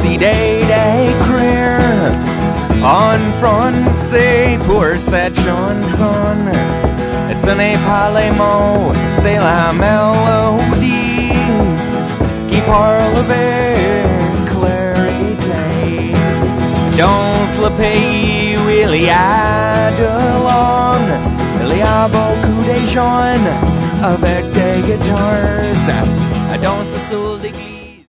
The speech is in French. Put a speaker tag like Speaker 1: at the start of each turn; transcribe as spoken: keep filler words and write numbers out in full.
Speaker 1: si day d'écrire en français pour cette chanson. Ce n'est pas les mots, c'est la mélodie qui parle avec clarité. Dans le pays où il y a de langues, il y a beaucoup de jeunes avec des guitares. Dans ce sol d'église.